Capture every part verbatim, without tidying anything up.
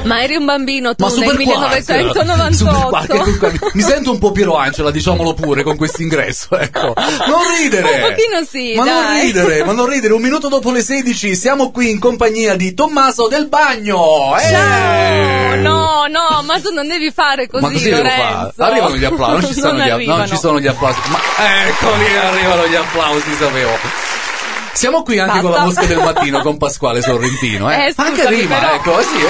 Ma eri un bambino tu Ma nel Super millenovecentonovantotto. Quark, mi sento un po' Piero Angela, diciamolo pure, con questo ingresso, ecco. Non ridere! Un pochino sì, ma dai. non ridere, ma non ridere. Un minuto dopo le sedici siamo qui in compagnia di Tommaso Del Bagno. Eh! Ciao! No, no, ma tu non devi fare così, Ma così devo Lorenzo. fare. Arrivano gli applausi, non ci sono, Non gli, arrivano. non ci sono gli applausi. Ma eccoli, arrivano gli applausi, sapevo. Siamo qui anche Basta. con la Mosca del Mattino con Pasquale Sorrentino, eh. Eh, scusami, anche rima, però. ecco, sì,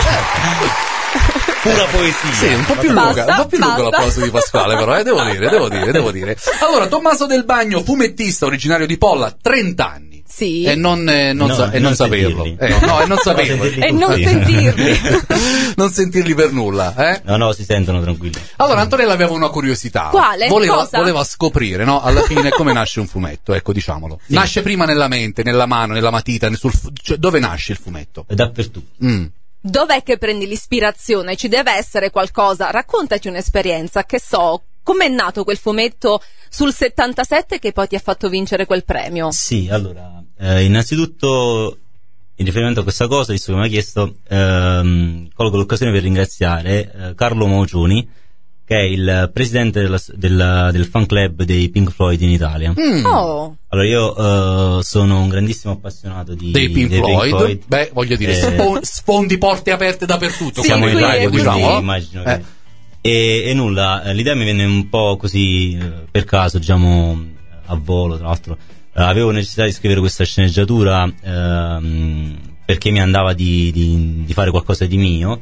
eh. Pura poesia. Sì, un po' più Basta, lunga, un po' più lungo basta. l'applauso di Pasquale, però, eh, devo dire, devo dire, devo dire. Allora, Tommaso Del Bagno, fumettista originario di Polla, trenta anni. Sì. E non, eh, non, No, sa- e non non saperlo. sentirli. Eh, no, e non saperlo. sentirli E non tutti. sentirli. Non sentirli per nulla, eh? No, no, si sentono tranquilli. Allora, Antonella aveva una curiosità. Quale? Voleva, Cosa? voleva scoprire, no? Alla fine come nasce un fumetto, ecco, diciamolo. Nasce prima nella mente, nella mano, nella matita, nel- sul, fu- cioè, dove nasce il fumetto? Dappertutto. Mm. Dov'è che prendi l'ispirazione? Ci deve essere qualcosa. Raccontaci un'esperienza, che so, com'è nato quel fumetto sul settantasette che poi ti ha fatto vincere quel premio? Sì, allora, eh, innanzitutto, in riferimento a questa cosa, visto che mi ha chiesto, ehm, colgo l'occasione per ringraziare eh, Carlo Maucioni, che è il presidente della- della- del fan club dei Pink Floyd in Italia. Mm. Oh, Allora, io eh, sono un grandissimo appassionato di, Dei Pink Floyd. Beh, voglio dire, Eh, spo- sfondi porte aperte dappertutto. Sì, siamo in qui radio, è quindi così. diciamo. immagino Eh. che... E, e nulla, eh, l'idea mi venne un po' così eh, per caso, diciamo, a volo, tra l'altro. Eh, avevo necessità di scrivere questa sceneggiatura ehm, perché mi andava di, di, di fare qualcosa di mio,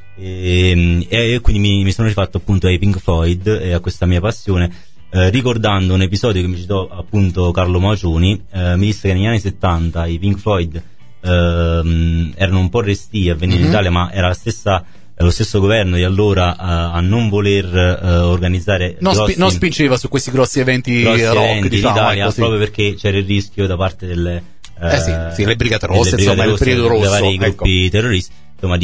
e, e quindi mi, mi sono rifatto appunto ai Pink Floyd e a questa mia passione, eh, ricordando un episodio che mi citò appunto Carlo Maucioni. Eh, mi disse che negli anni settanta i Pink Floyd ehm, erano un po' restii a venire Mhm. in Italia, ma era la stessa lo stesso governo di allora a, a non voler eh, organizzare Non, spi- grossi, non spingeva su questi grossi eventi grossi rock, eventi diciamo, in Italia, ecco, sì. proprio perché c'era il rischio da parte delle Eh sì, sì, le Brigate Rosse, delle insomma, il periodo dei rosso, vari ecco. gruppi terroristi, insomma,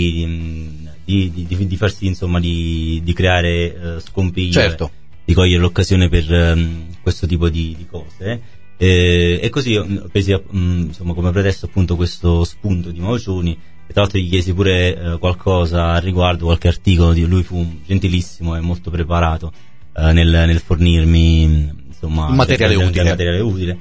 di, di, di, di, di farsi, insomma, di, di creare eh, scompiglio, Certo. di cogliere l'occasione per ehm, questo tipo di, di cose. Eh, e così ho presi mm, insomma come pretesto appunto questo spunto di Maucioni, e tra l'altro gli chiesi pure eh, qualcosa al riguardo, qualche articolo. Di lui fu gentilissimo e molto preparato eh, nel, nel fornirmi, insomma, Un materiale del- del- utile. del materiale utile.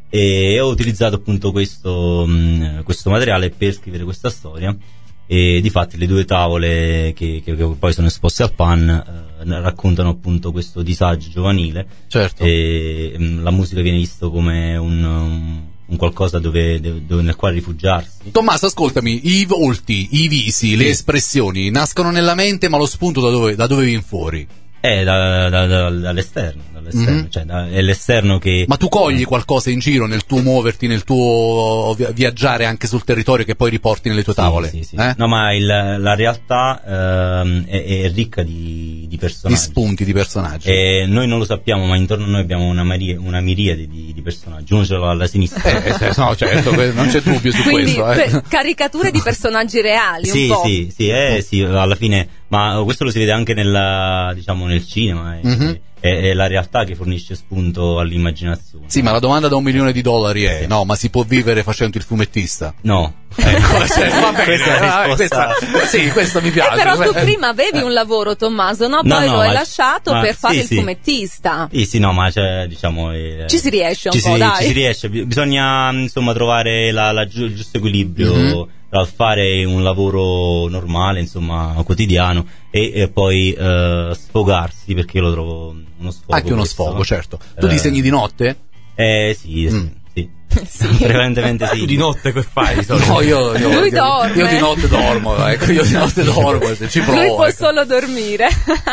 E ho utilizzato appunto questo, mh, questo materiale per scrivere questa storia, e difatti le due tavole che, che, che poi sono esposte al Pan eh, raccontano appunto questo disagio giovanile, Certo. e mh, la musica viene vista come un, un, un qualcosa dove, dove, nel quale rifugiarsi. Tommaso, ascoltami, i volti, i visi, le Sì. espressioni nascono nella mente, ma lo spunto da dove, da dove viene fuori? È da, da, da, dall'esterno, dall'esterno Mhm. cioè da, è l'esterno che... Ma tu cogli qualcosa in giro nel tuo muoverti, nel tuo vi- viaggiare anche sul territorio che poi riporti nelle tue Sì, tavole? sì, sì. Eh? No, ma il, la realtà ehm, è, è ricca di, di Di personaggi. spunti, di personaggi. E noi non lo sappiamo, ma intorno a noi abbiamo una, maria- una miriade di, di personaggi. Uno ce l'ha alla sinistra. Eh, eh, no, certo, que- non c'è dubbio su quindi questo. Eh. per- caricature di personaggi reali, Sì, un po'. sì, sì, eh, sì, alla fine, ma questo lo si vede anche nella, diciamo, nel cinema, eh. Mhm. è, è la realtà che fornisce spunto all'immaginazione. Sì, ma la domanda da un milione di dollari è: no, ma si può vivere facendo il fumettista? No. Ecco, cioè, va bene, Questa è la eh, risposta. questa- sì, questo mi Eh, piace. però tu Eh, prima avevi un lavoro, Tommaso, no? No, Poi no, lo hai ma- lasciato ma- per fare sì, il sì. fumettista. Sì, sì, no, ma c'è, diciamo... eh, Ci si riesce un ci po', si, dai. Ci si riesce, Bi- bisogna, insomma, trovare la, la giu- il giusto equilibrio Mhm. tra fare un lavoro normale, insomma, quotidiano, e, e poi eh, sfogarsi, perché io lo trovo uno sfogo. Anche uno questo. sfogo, certo. Tu Eh, disegni di notte? Eh, sì, sì, Mm. sì. Sì. Prevalentemente sì. Tu di notte che fai? di solito? No, io, io, Lui io- dorme. io di notte dormo, ecco, io di notte dormo, se ci provo. Lui può ecco. solo dormire.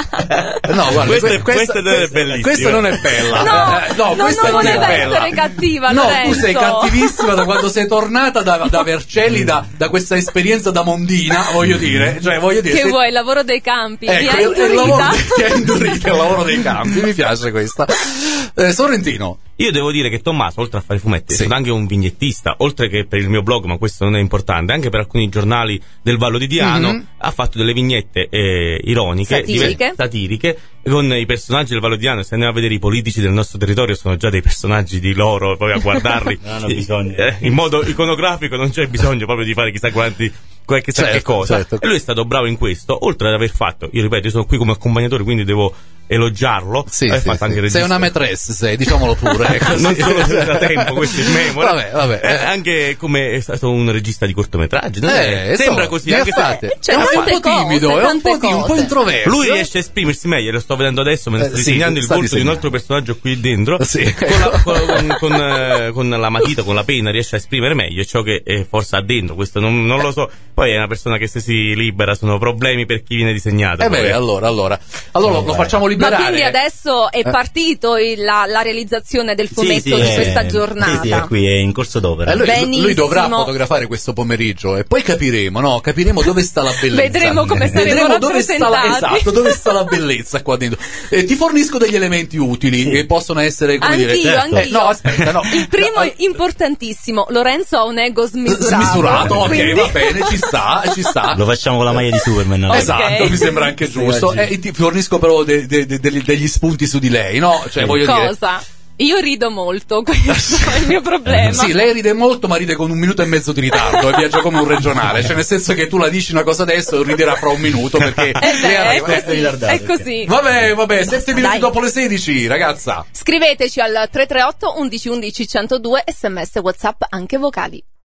No, guarda, Questa que- è- questa non è bellissima. Questa non è bella. No, Eh, no, no, questa non non è voleva bella. essere cattiva, No, Lorenzo. tu sei cattivissima da quando sei tornata da, da Vercelli, da, da questa esperienza da mondina, voglio dire. Cioè, voglio dire. Che se- vuoi, il lavoro dei campi? Mi Ecco, ha è, è il lavoro, indurita. ti ha indurito, è il lavoro dei campi, mi piace questa. Eh, Sorrentino. Io devo dire che Tommaso, oltre a fare i fumetti, Sì. è stato anche un vignettista, oltre che per il mio blog, ma questo non è importante, anche per alcuni giornali del Vallo di Diano, Mhm. ha fatto delle vignette eh, ironiche, Satiriche. diver- satiriche, con i personaggi del Vallo di Diano. Se andiamo a vedere i politici del nostro territorio, sono già dei personaggi di loro, poi a guardarli Non hanno bisogno. eh, in modo iconografico, non c'è bisogno proprio di fare chissà quanti qualche sa certo, che cosa. Certo. E lui è stato bravo in questo, oltre ad aver fatto, io ripeto, io sono qui come accompagnatore, quindi devo elogiarlo. Sì, aver sì, fatto sì. anche Sei regista. una maîtresse, sei, diciamolo pure. Ecco, Non sì. solo da tempo, questo è memora. Vabbè, vabbè. Eh, anche come è stato un regista di cortometraggi. non Eh, è? Sembra so, così, ne ha anche se fatte. C'è è un tante po' timido, cose, è un po', tante di, un po' cose. introverso. lui riesce a esprimersi meglio, lo sto vedendo adesso mentre Eh, sto sì, disegnando il sta volto di un disegnando. altro personaggio qui dentro. Sì. Con, la, con, con, eh, con la matita, con la penna riesce a esprimere meglio ciò che eh, forse ha dentro. Questo non, non lo so. Poi è una persona che se si libera sono problemi per chi viene disegnato. Eh poi. beh, allora, allora, allora lo, lo facciamo Ma liberare. quindi adesso è partito il- la, la realizzazione del fumetto Sì, sì, di è- questa giornata. Sì, sì, è qui, è in corso d'opera. Eh, lui, Benissimo. lui dovrà fotografare questo pomeriggio e poi capiremo, no? Capiremo dove sta la bellezza. Vedremo come saremo Vedremo dove sta la, rappresentati. esatto, dove sta la bellezza qua dentro. Eh, ti fornisco degli elementi utili che possono essere, come Anch'io, dire, certo. anch'io. Eh, no, aspetta, no. Il primo No, è importantissimo, Lorenzo ha un ego smisurato. smisurato, ok, quindi- va bene, ci sta, ci sta. Lo facciamo con la maglia di Superman. allora. Esatto, Ok. mi sembra anche Sì, giusto. oggi. E ti fornisco però de- de- de- degli, degli spunti su di lei, no? Cioè, voglio dire. Cosa? Io rido molto, questo è il mio problema. Sì, lei ride molto, ma ride con un minuto e mezzo di ritardo e viaggia come un regionale. Cioè, nel senso che tu la dici una cosa adesso, riderà fra un minuto perché Eh lei beh, è arriva. così, ritardato, è così. Vabbè, vabbè, sette minuti dai. dopo le sedici, ragazza. Scriveteci al tre tre otto undici undici centodue, sms WhatsApp anche vocali.